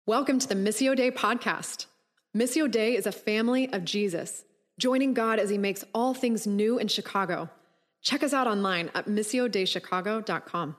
Welcome to the Missio Dei podcast. Missio Dei is a family of Jesus, joining God as he makes all things new in Chicago. Check us out online at missiodeichicago.com.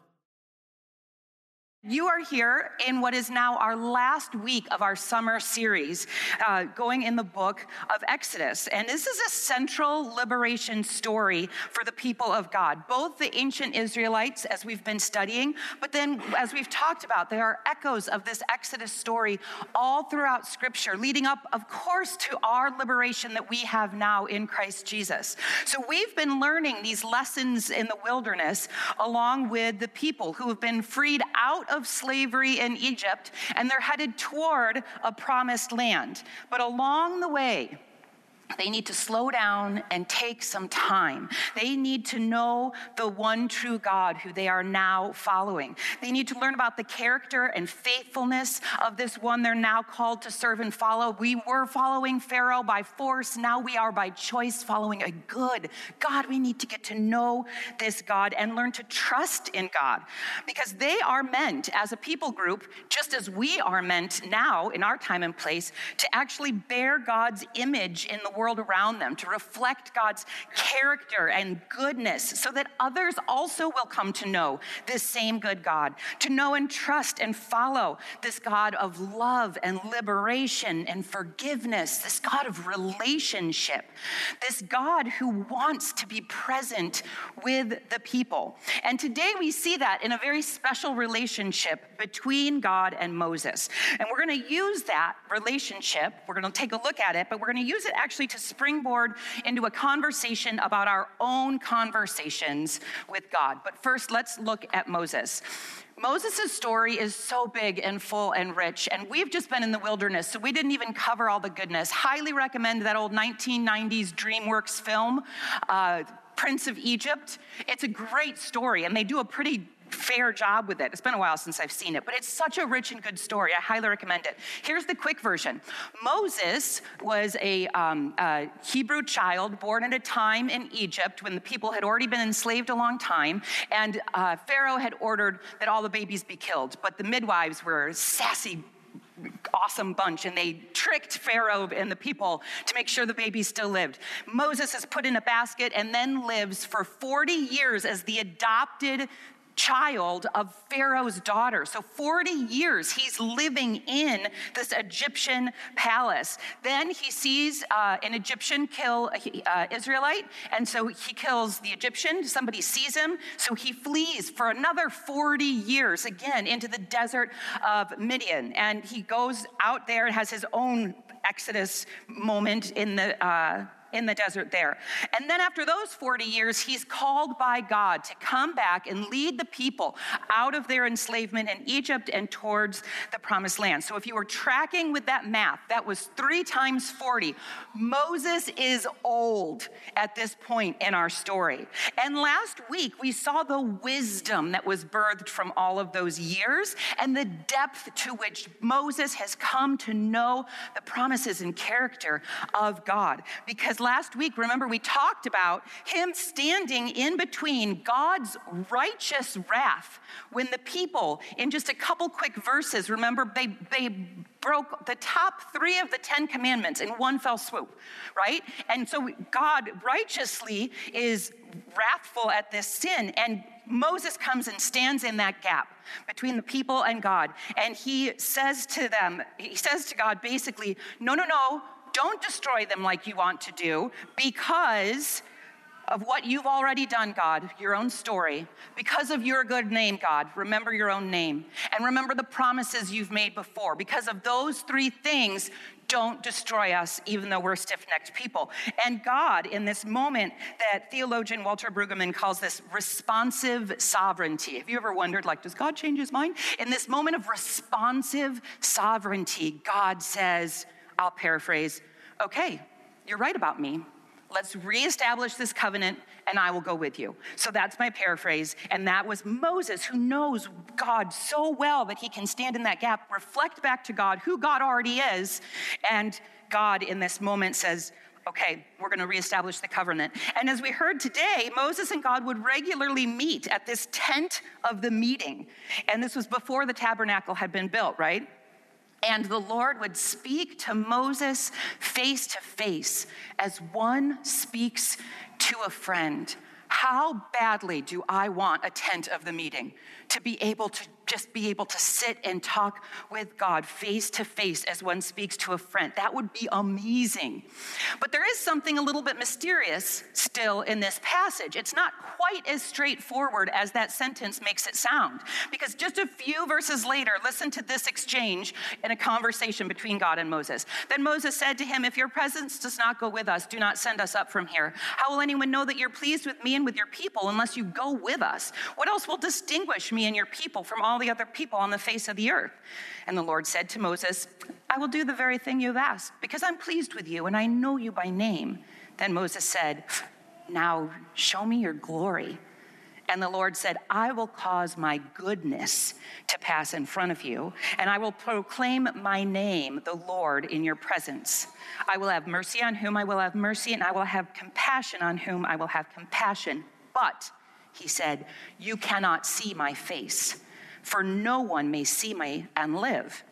You are here in what is now our last week of our summer series, going in the book of Exodus. And this is a central liberation story for the people of God, both the ancient Israelites, as we've been studying, but then as we've talked about, there are echoes of this Exodus story all throughout Scripture, leading up, of course, to our liberation that we have now in Christ Jesus. So we've been learning these lessons in the wilderness along with the people who have been freed out of slavery in Egypt, and they're headed toward a promised land. But along the way, they need to slow down and take some time. They need to know the one true God who they are now following. They need to learn about the character and faithfulness of this one they're now called to serve and follow. We were following Pharaoh by force. Now we are by choice following a good God. We need to get to know this God and learn to trust in God, because they are meant as a people group, just as we are meant now in our time and place, to actually bear God's image in the world around them, to reflect God's character and goodness so that others also will come to know this same good God, to know and trust and follow this God of love and liberation and forgiveness, this God of relationship, this God who wants to be present with the people. And today we see that in a very special relationship between God and Moses. And we're going to use that relationship, we're going to take a look at it, but we're going to use it actually to springboard into a conversation about our own conversations with God. But first, let's look at Moses. Moses' story is so big and full and rich, and we've just been in the wilderness, so we didn't even cover all the goodness. Highly recommend that old 1990s DreamWorks film, Prince of Egypt. It's a great story, and they do a pretty fair job with it. It's been a while since I've seen it, but it's such a rich and good story. I highly recommend it. Here's the quick version. Moses was a Hebrew child born at a time in Egypt when the people had already been enslaved a long time, and Pharaoh had ordered that all the babies be killed, but the midwives were a sassy, awesome bunch, and they tricked Pharaoh and the people to make sure the babies still lived. Moses is put in a basket and then lives for 40 years as the adopted child of Pharaoh's daughter. So 40 years he's living in this Egyptian palace. Then he sees an Egyptian kill an Israelite, and so he kills the Egyptian. Somebody sees him, so he flees for another 40 years, again, into the desert of Midian. And he goes out there and has his own Exodus moment in the desert there. And then after those 40 years, he's called by God to come back and lead the people out of their enslavement in Egypt and towards the promised land. So if you were tracking with that math, that was 3 times 40. Moses is old at this point in our story. And last week, we saw the wisdom that was birthed from all of those years and the depth to which Moses has come to know the promises and character of God. Because last week, remember, we talked about him standing in between God's righteous wrath when the people, in just a couple quick verses, remember, they broke the top 3 of the 10 commandments in one fell swoop, right? And so God righteously is wrathful at this sin, and Moses comes and stands in that gap between the people and God, and he says to God, basically, no, don't destroy them like you want to do, because of what you've already done, God, your own story. Because of your good name, God, remember your own name. And remember the promises you've made before. Because of those 3 things, don't destroy us, even though we're stiff-necked people. And God, in this moment that theologian Walter Brueggemann calls this responsive sovereignty. Have you ever wondered, does God change his mind? In this moment of responsive sovereignty, God says, I'll paraphrase, okay, you're right about me. Let's reestablish this covenant, and I will go with you. So that's my paraphrase. And that was Moses, who knows God so well that he can stand in that gap, reflect back to God who God already is. And God in this moment says, okay, we're going to reestablish the covenant. And as we heard today, Moses and God would regularly meet at this tent of the meeting. And this was before the tabernacle had been built, right? And the Lord would speak to Moses face to face as one speaks to a friend. How badly do I want a tent of the meeting to be able to just be able to sit and talk with God face to face as one speaks to a friend. That would be amazing. But there is something a little bit mysterious still in this passage. It's not quite as straightforward as that sentence makes it sound. Because just a few verses later, listen to this exchange in a conversation between God and Moses. Then Moses said to him, "If your presence does not go with us, do not send us up from here. How will anyone know that you're pleased with me and with your people unless you go with us? What else will distinguish me and your people from all the other people on the face of the earth?" And the Lord said to Moses, "I will do the very thing you've asked, because I'm pleased with you and I know you by name." Then Moses said, "Now show me your glory." And the Lord said, "I will cause my goodness to pass in front of you, and I will proclaim my name, the Lord, in your presence. I will have mercy on whom I will have mercy, and I will have compassion on whom I will have compassion. But," he said, "you cannot see my face, for no one may see me and live."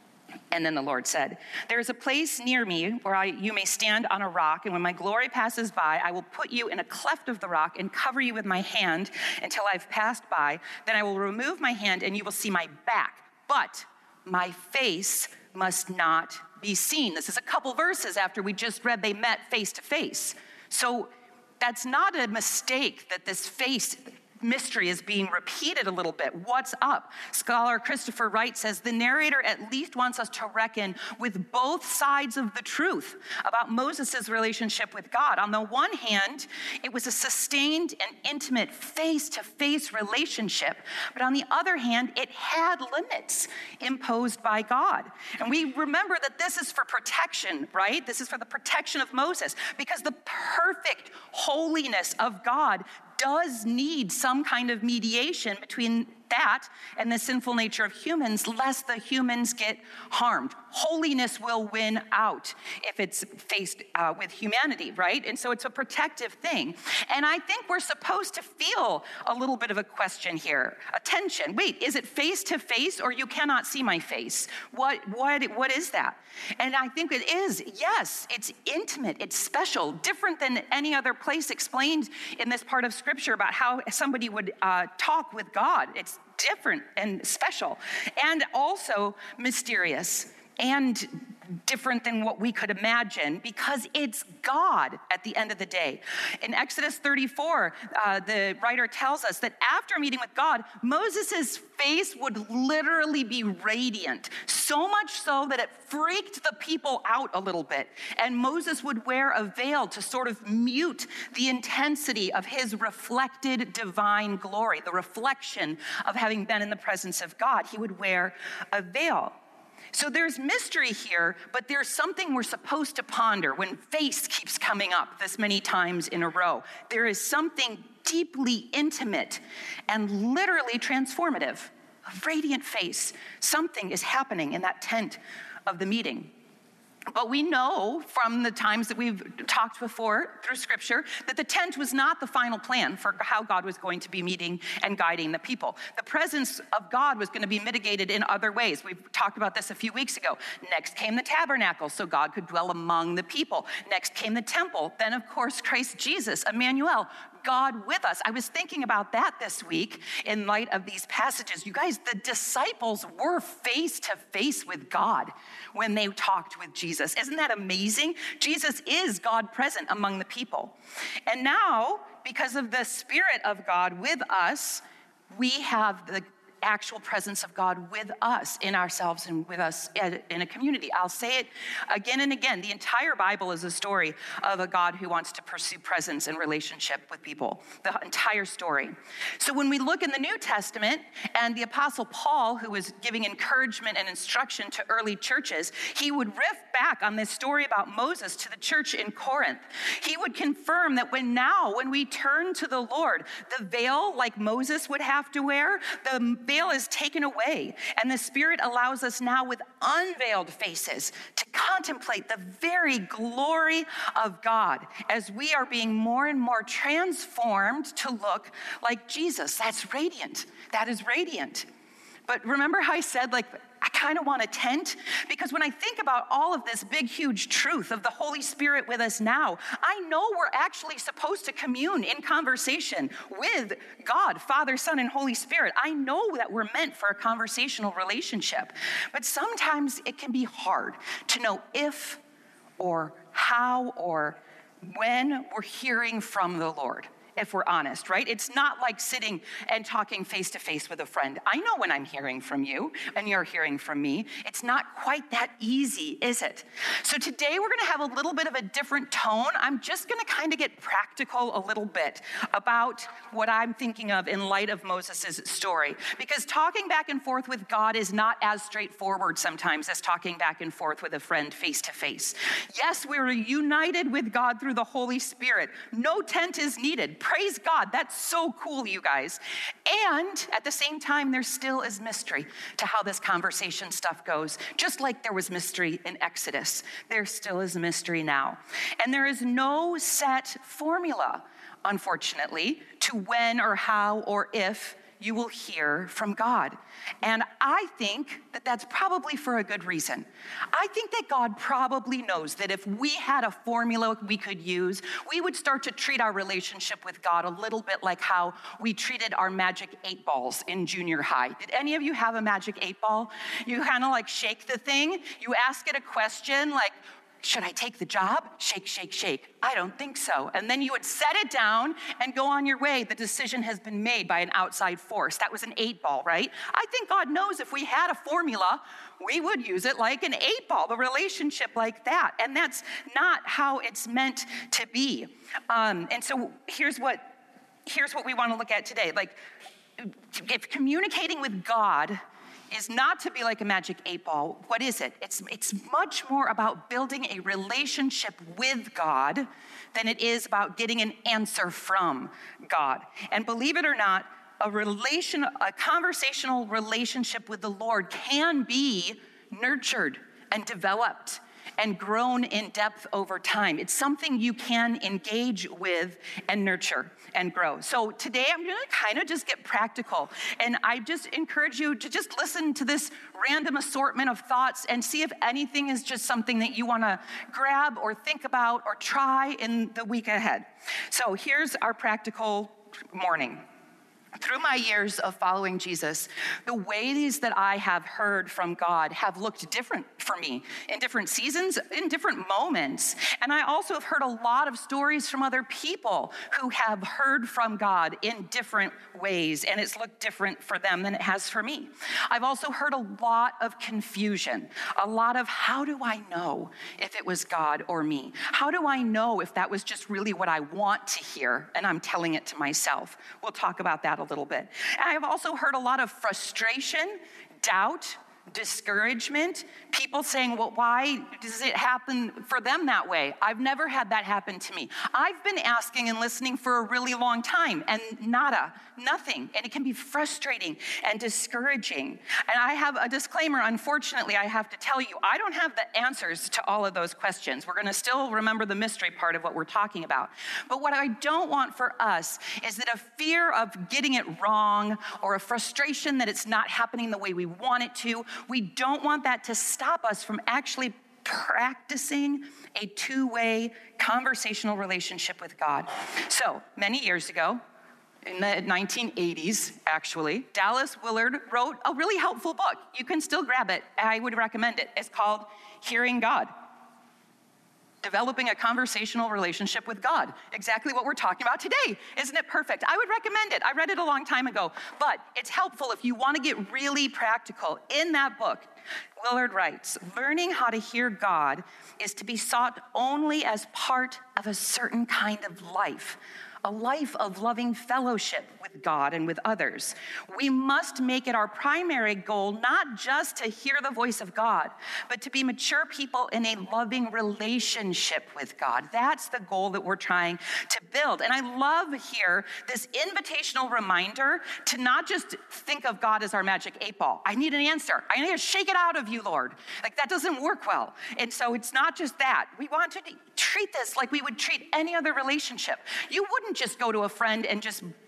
And then the Lord said, "There is a place near me where you may stand on a rock, and when my glory passes by, I will put you in a cleft of the rock and cover you with my hand until I've passed by. Then I will remove my hand and you will see my back, but my face must not be seen." This is a couple verses after we just read they met face to face. So that's not a mistake that this face mystery is being repeated a little bit. What's up? Scholar Christopher Wright says the narrator at least wants us to reckon with both sides of the truth about Moses' relationship with God. On the one hand, it was a sustained and intimate face-to-face relationship, but on the other hand, it had limits imposed by God. And we remember that this is for protection, right? This is for the protection of Moses, because the perfect holiness of God does need some kind of mediation between that and the sinful nature of humans, lest the humans get harmed. Holiness will win out if it's faced with humanity, right? And so it's a protective thing. And I think we're supposed to feel a little bit of a question here, a tension. Wait, is it face to face or you cannot see my face? What is that? And I think it is, yes, it's intimate, it's special, different than any other place explained in this part of Scripture about how somebody would talk with God. It's different and special, and also mysterious and different than what we could imagine, because it's God at the end of the day. In Exodus 34, the writer tells us that after meeting with God, Moses' face would literally be radiant, so much so that it freaked the people out a little bit. And Moses would wear a veil to sort of mute the intensity of his reflected divine glory, the reflection of having been in the presence of God. He would wear a veil. So there's mystery here, but there's something we're supposed to ponder when face keeps coming up this many times in a row. There is something deeply intimate and literally transformative. A radiant face. Something is happening in that tent of the meeting. But we know from the times that we've talked before through Scripture that the tent was not the final plan for how God was going to be meeting and guiding the people. The presence of God was going to be mitigated in other ways. We talked about this a few weeks ago. Next came the tabernacle, so God could dwell among the people. Next came the temple. Then, of course, Christ Jesus, Emmanuel, God with us. I was thinking about that this week in light of these passages. You guys, the disciples were face to face with God when they talked with Jesus. Isn't that amazing? Jesus is God present among the people. And now, because of the Spirit of God with us, we have the actual presence of God with us in ourselves and with us in a community. I'll say it again and again. The entire Bible is a story of a God who wants to pursue presence and relationship with people. The entire story. So when we look in the New Testament and the Apostle Paul, who was giving encouragement and instruction to early churches, he would riff back on this story about Moses to the church in Corinth. He would confirm that when we turn to the Lord, the veil like Moses would have to wear, the veil is taken away, and the Spirit allows us now with unveiled faces to contemplate the very glory of God as we are being more and more transformed to look like Jesus. That's radiant. That is radiant. But remember how I said, I kind of want a tent, because when I think about all of this big, huge truth of the Holy Spirit with us now, I know we're actually supposed to commune in conversation with God, Father, Son, and Holy Spirit. I know that we're meant for a conversational relationship, but sometimes it can be hard to know if or how or when we're hearing from the Lord, if we're honest, right? It's not like sitting and talking face to face with a friend. I know when I'm hearing from you and you're hearing from me. It's not quite that easy, is it? So today we're gonna have a little bit of a different tone. I'm just gonna kind of get practical a little bit about what I'm thinking of in light of Moses' story. Because talking back and forth with God is not as straightforward sometimes as talking back and forth with a friend face to face. Yes, we're united with God through the Holy Spirit. No tent is needed. Praise God, that's so cool, you guys. And at the same time, there still is mystery to how this conversation stuff goes. Just like there was mystery in Exodus, there still is mystery now. And there is no set formula, unfortunately, to when or how or if you will hear from God. And I think that that's probably for a good reason. I think that God probably knows that if we had a formula we could use, we would start to treat our relationship with God a little bit like how we treated our magic 8 balls in junior high. Did any of you have a magic 8 ball? You kind of like shake the thing, you ask it a question like, should I take the job? Shake, shake, shake. I don't think so. And then you would set it down and go on your way. The decision has been made by an outside force. That was an 8 ball, right? I think God knows if we had a formula, we would use it like an 8 ball, the relationship like that. And that's not how it's meant to be. And so here's what we want to look at today. Like, if communicating with God is not to be like a magic 8 ball, what is it? It's much more about building a relationship with God than it is about getting an answer from God. And believe it or not, a conversational relationship with the Lord can be nurtured and developed and grown in depth over time. It's something you can engage with and nurture and grow. So today I'm gonna kind of just get practical. And I just encourage you to just listen to this random assortment of thoughts and see if anything is just something that you wanna grab or think about or try in the week ahead. So here's our practical morning. Through my years of following Jesus, the ways that I have heard from God have looked different for me in different seasons, in different moments. And I also have heard a lot of stories from other people who have heard from God in different ways, and it's looked different for them than it has for me. I've also heard a lot of confusion, a lot of how do I know if it was God or me? How do I know if that was just really what I want to hear and I'm telling it to myself? We'll talk about that a little bit. And I have also heard a lot of frustration, doubt, discouragement, people saying, well, why does it happen for them that way? I've never had that happen to me. I've been asking and listening for a really long time and nothing. And it can be frustrating and discouraging. And I have a disclaimer, unfortunately, I have to tell you, I don't have the answers to all of those questions. We're gonna still remember the mystery part of what we're talking about. But what I don't want for us is that a fear of getting it wrong or a frustration that it's not happening the way we want it to, we don't want that to stop us from actually practicing a two-way conversational relationship with God. So many years ago, in the 1980s, actually, Dallas Willard wrote a really helpful book. You can still grab it. I would recommend it. It's called Hearing God. Developing a conversational relationship with God. Exactly what we're talking about today. Isn't it perfect? I would recommend it. I read it a long time ago, but it's helpful if you want to get really practical. In that book, Willard writes, learning how to hear God is to be sought only as part of a certain kind of life, a life of loving fellowship with God and with others. We must make it our primary goal, not just to hear the voice of God, but to be mature people in a loving relationship with God. That's the goal that we're trying to build. And I love here this invitational reminder to not just think of God as our magic 8 ball. I need an answer. I need to shake it out of you, Lord. Like that doesn't work well. And so it's not just that. We want to treat this like we would treat any other relationship. You wouldn't just go to a friend and just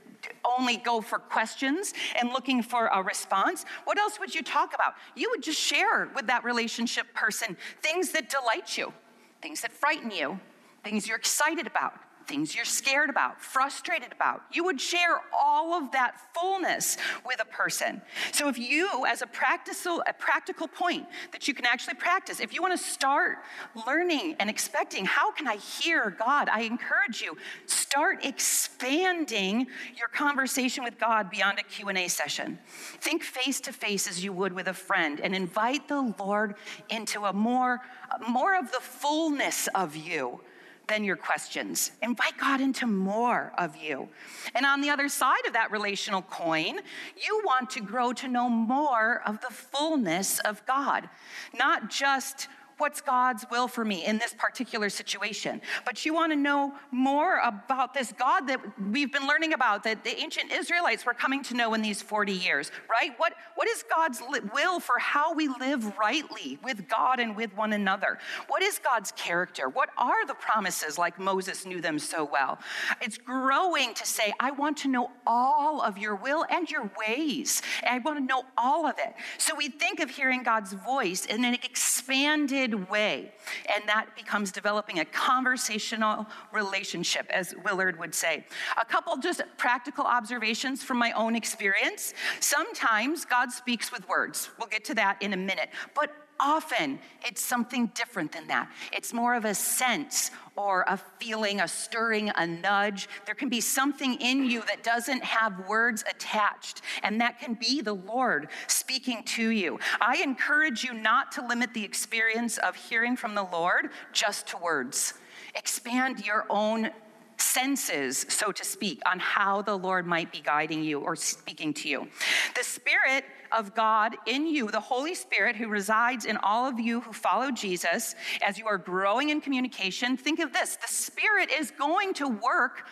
only go for questions and looking for a response, what else would you talk about? You would just share with that relationship person things that delight you, things that frighten you, things you're excited about, things you're scared about, frustrated about. You would share all of that fullness with a person. So if you, as a practical point that you can actually practice, if you want to start learning and expecting, how can I hear God? I encourage you, start expanding your conversation with God beyond a Q&A session. Think face to face as you would with a friend and invite the Lord into a more of the fullness of you than your questions. Invite God into more of you. And on the other side of that relational coin, you want to grow to know more of the fullness of God, not just what's God's will for me in this particular situation, but you want to know more about this God that we've been learning about, that the ancient Israelites were coming to know in these 40 years, right? What is God's will for how we live rightly with God and with one another? What is God's character? What are the promises, like Moses knew them so well? It's growing to say, I want to know all of your will and your ways. I want to know all of it. So we think of hearing God's voice in an expanded way, and that becomes developing a conversational relationship, as Willard would say. A couple just practical observations from my own experience. Sometimes God speaks with words. We'll get to that in a minute, but often it's something different than that. It's more of a sense or a feeling, a stirring, a nudge. There can be something in you that doesn't have words attached, and that can be the Lord speaking to you. I encourage you not to limit the experience of hearing from the Lord just to words. Expand your own senses, so to speak, on how the Lord might be guiding you or speaking to you. The Spirit of God in you, the Holy Spirit who resides in all of you who follow Jesus, as you are growing in communication, think of this: the Spirit is going to work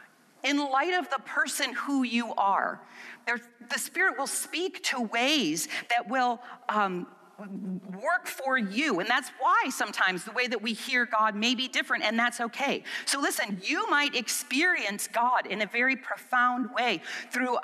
in light of the person who you are. The Spirit will speak to ways that will work for you. And that's why sometimes the way that we hear God may be different, and that's okay. So listen, you might experience God in a very profound way through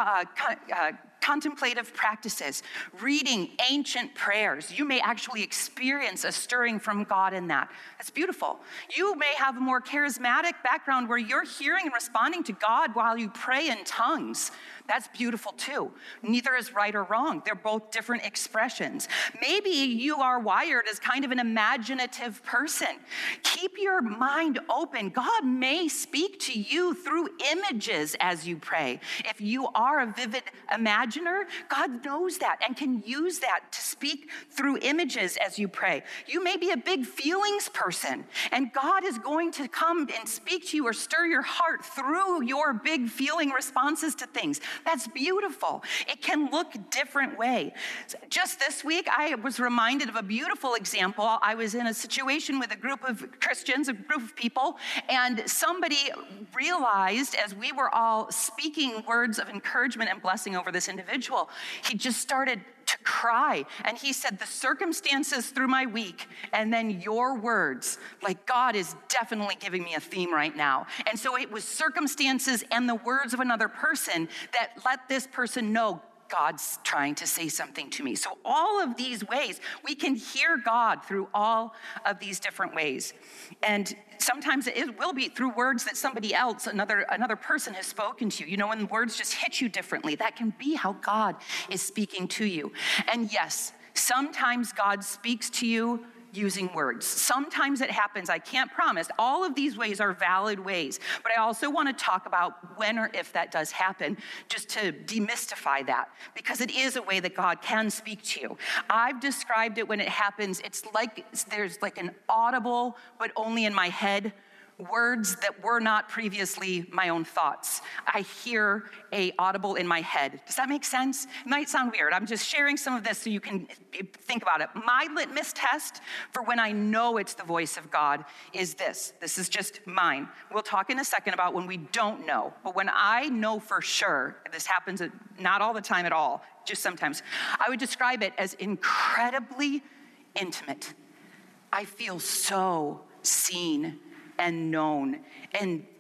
contemplative practices, reading ancient prayers. You may actually experience a stirring from God in that. That's beautiful. You may have a more charismatic background where you're hearing and responding to God while you pray in tongues. That's beautiful too. Neither is right or wrong. They're both different expressions. Maybe you are wired as kind of an imaginative person. Keep your mind open. God may speak to you through images as you pray. If you are a vivid imaginer, God knows that and can use that to speak through images as you pray. You may be a big feelings person, and God is going to come and speak to you or stir your heart through your big feeling responses to things. That's beautiful. It can look different way. Just this week, I was reminded of a beautiful example. I was in a situation with a group of Christians, a group of people, and somebody realized as we were all speaking words of encouragement and blessing over this individual, he just started to cry. And he said, the circumstances through my week and then your words, like God is definitely giving me a theme right now. And so it was circumstances and the words of another person that let this person know God's trying to say something to me. So all of these ways, we can hear God through all of these different ways. And sometimes it will be through words that somebody else, another person has spoken to you. You know, when words just hit you differently, that can be how God is speaking to you. And yes, sometimes God speaks to you using words. Sometimes it happens. I can't promise. All of these ways are valid ways, but I also want to talk about when or if that does happen, just to demystify that, because it is a way that God can speak to you. I've described it when it happens. It's like there's like an audible, but only in my head, words that were not previously my own thoughts. I hear a audible in my head. Does that make sense? It might sound weird. I'm just sharing some of this so you can think about it. My litmus test for when I know it's the voice of God is this. This is just mine. We'll talk in a second about when we don't know. But when I know for sure, this happens not all the time at all, just sometimes, I would describe it as incredibly intimate. I feel so seen and known. And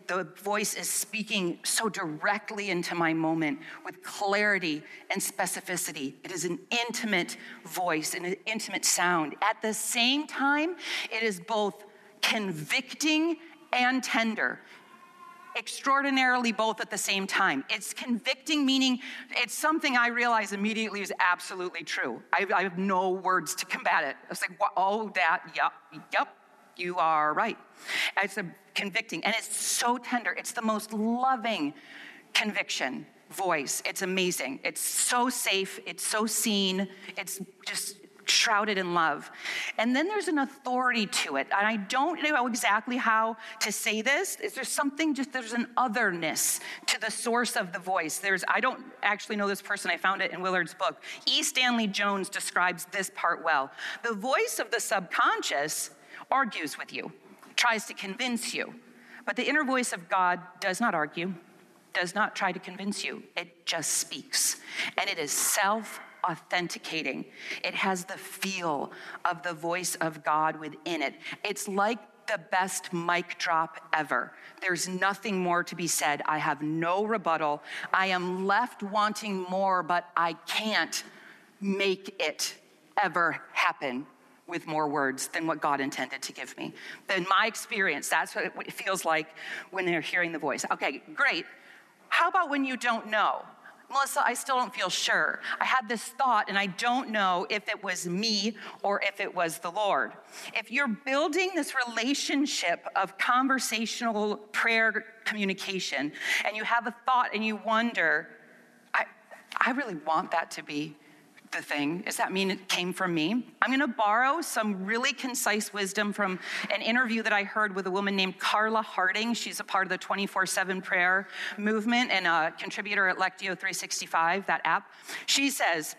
the voice is speaking so directly into my moment with clarity and specificity. It is an intimate voice and an intimate sound. At the same time, it is both convicting and tender. Extraordinarily both at the same time. It's convicting, meaning it's something I realize immediately is absolutely true. I have no words to combat it. It's like, oh, that, yep, you are right. It's a convicting, and it's so tender. It's the most loving conviction voice. It's amazing. It's so safe. It's so seen. It's just shrouded in love. And then there's an authority to it. And I don't know exactly how to say this. There's an otherness to the source of the voice. I don't actually know this person. I found it in Willard's book. E. Stanley Jones describes this part well. The voice of the subconscious argues with you, tries to convince you. But the inner voice of God does not argue, does not try to convince you. It just speaks. And it is self-authenticating. It has the feel of the voice of God within it. It's like the best mic drop ever. There's nothing more to be said. I have no rebuttal. I am left wanting more, but I can't make it ever happen with more words than what God intended to give me. In my experience, that's what it feels like when they're hearing the voice. Okay, great. How about when you don't know? Melissa, I still don't feel sure. I had this thought and I don't know if it was me or if it was the Lord. If you're building this relationship of conversational prayer communication and you have a thought and you wonder, I really want that to be the thing. Does that mean it came from me? I'm going to borrow some really concise wisdom from an interview that I heard with a woman named Carla Harding. She's a part of the 24/7 prayer movement and a contributor at Lectio 365, that app. She says,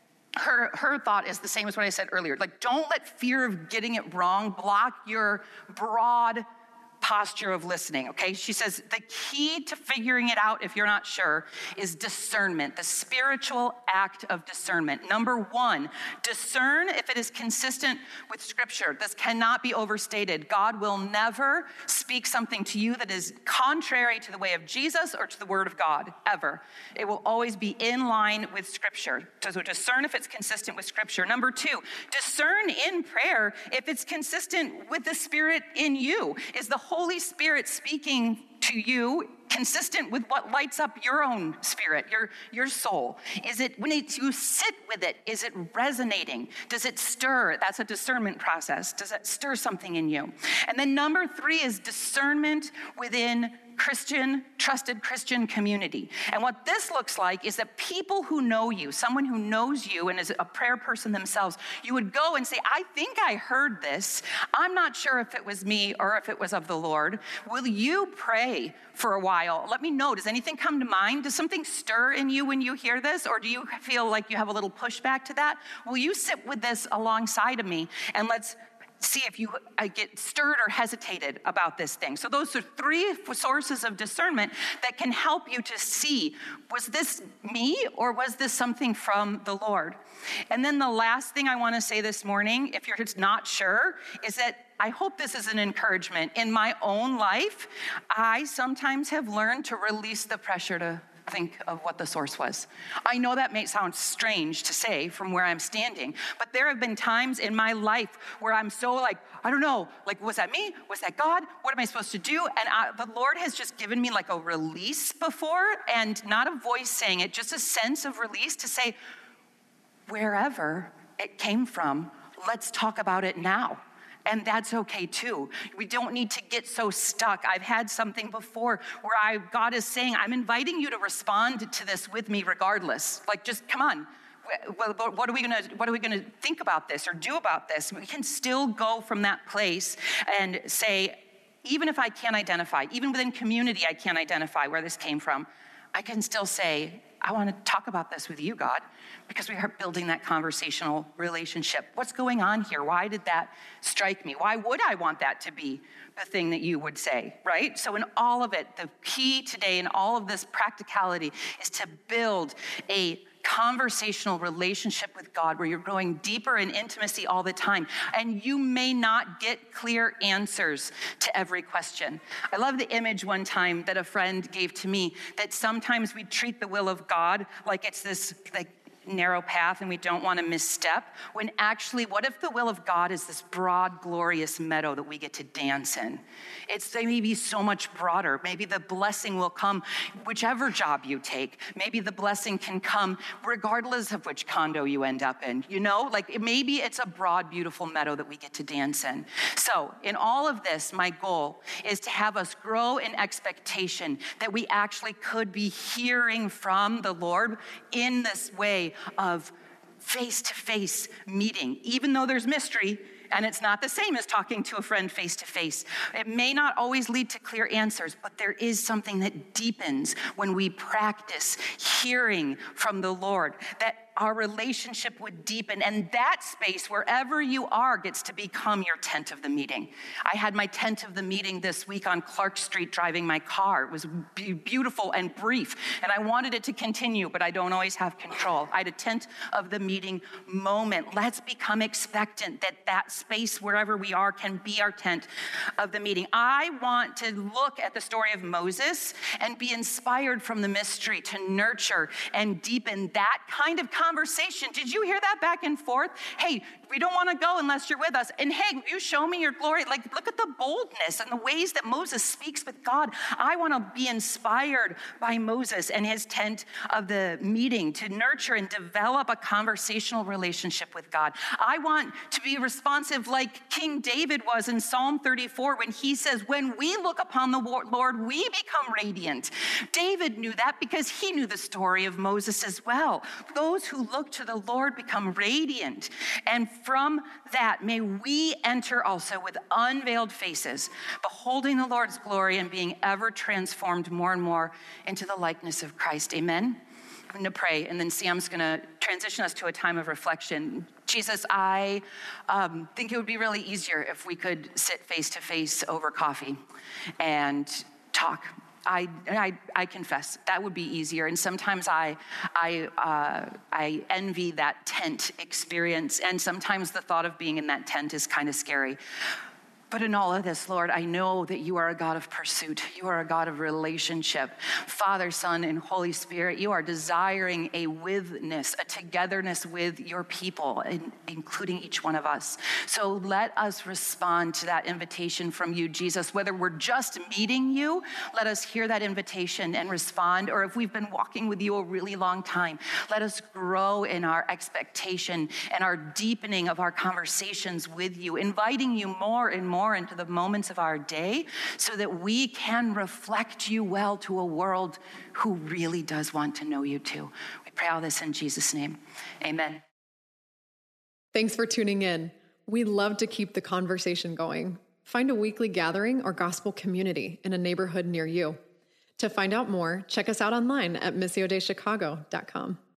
her thought is the same as what I said earlier. Like, don't let fear of getting it wrong block your broad posture of listening, okay? She says the key to figuring it out if you're not sure is discernment, the spiritual act of discernment. Number one, discern if it is consistent with Scripture. This cannot be overstated. God will never speak something to you that is contrary to the way of Jesus or to the Word of God, ever. It will always be in line with Scripture. So discern if it's consistent with Scripture. Number two, discern in prayer if it's consistent with the Spirit in you. Is the Holy Spirit speaking to you consistent with what lights up your own spirit, your soul? Is it, when you sit with it, is it resonating? Does it stir? That's a discernment process. Does it stir something in you? And then number three is discernment within trusted Christian community. And what this looks like is that people who know you, someone who knows you and is a prayer person themselves, you would go and say, I think I heard this. I'm not sure if it was me or if it was of the Lord. Will you pray for a while? Let me know. Does anything come to mind? Does something stir in you when you hear this? Or do you feel like you have a little pushback to that? Will you sit with this alongside of me and let's see if you get stirred or hesitated about this thing. So those are three sources of discernment that can help you to see, was this me or was this something from the Lord? And then the last thing I want to say this morning, if you're just not sure, is that I hope this is an encouragement. In my own life, I sometimes have learned to release the pressure to think of what the source was. I know that may sound strange to say from where I'm standing, but there have been times in my life where I'm so like, I don't know, like, was that me? Was that God? What am I supposed to do? And the Lord has just given me like a release before, and not a voice saying it, just a sense of release to say, wherever it came from, let's talk about it now. And that's okay too. We don't need to get so stuck. I've had something before where God is saying, I'm inviting you to respond to this with me regardless. Like, just come on. What are we gonna think about this or do about this? We can still go from that place and say, even if I can't identify, even within community I can't identify where this came from, I can still say, I want to talk about this with you, God, because we are building that conversational relationship. What's going on here? Why did that strike me? Why would I want that to be the thing that you would say, right? So in all of it, the key today in all of this practicality is to build a conversational relationship with God where you're growing deeper in intimacy all the time. And you may not get clear answers to every question. I love the image one time that a friend gave to me that sometimes we treat the will of God like it's this narrow path and we don't want to misstep, when actually, what if the will of God is this broad, glorious meadow that we get to dance in? It's maybe so much broader. Maybe the blessing will come whichever job you take. Maybe the blessing can come regardless of which condo you end up in. Maybe it's a broad, beautiful meadow that we get to dance in. So in all of this, my goal is to have us grow in expectation that we actually could be hearing from the Lord in this way of face-to-face meeting, even though there's mystery, and it's not the same as talking to a friend face-to-face. It may not always lead to clear answers, but there is something that deepens when we practice hearing from the Lord, that our relationship would deepen, and that space, wherever you are, gets to become your tent of the meeting. I had my tent of the meeting this week on Clark Street driving my car. It was beautiful and brief, and I wanted it to continue, but I don't always have control. I had a tent of the meeting moment. Let's become expectant that space, wherever we are, can be our tent of the meeting. I want to look at the story of Moses and be inspired from the mystery to nurture and deepen that kind of conversation. Did you hear that back and forth? Hey, we don't want to go unless you're with us. And hey, you show me your glory. Look at the boldness and the ways that Moses speaks with God. I want to be inspired by Moses and his tent of the meeting to nurture and develop a conversational relationship with God. I want to be responsive like King David was in Psalm 34 when he says, when we look upon the Lord, we become radiant. David knew that because he knew the story of Moses as well. Those who look to the Lord become radiant. And from that, may we enter also with unveiled faces, beholding the Lord's glory and being ever transformed more and more into the likeness of Christ. Amen. I'm going to pray, and then Sam's going to transition us to a time of reflection. Jesus, I think it would be really easier if we could sit face to face over coffee and talk. I confess that would be easier, and sometimes I envy that tent experience, and sometimes the thought of being in that tent is kind of scary. But in all of this, Lord, I know that you are a God of pursuit. You are a God of relationship. Father, Son, and Holy Spirit, you are desiring a withness, a togetherness with your people, including each one of us. So let us respond to that invitation from you, Jesus. Whether we're just meeting you, let us hear that invitation and respond. Or if we've been walking with you a really long time, let us grow in our expectation and our deepening of our conversations with you, inviting you more and more into the moments of our day so that we can reflect you well to a world who really does want to know you too. We pray all this in Jesus' name. Amen. Thanks for tuning in. We love to keep the conversation going. Find a weekly gathering or gospel community in a neighborhood near you. To find out more, check us out online at missiodaychicago.com.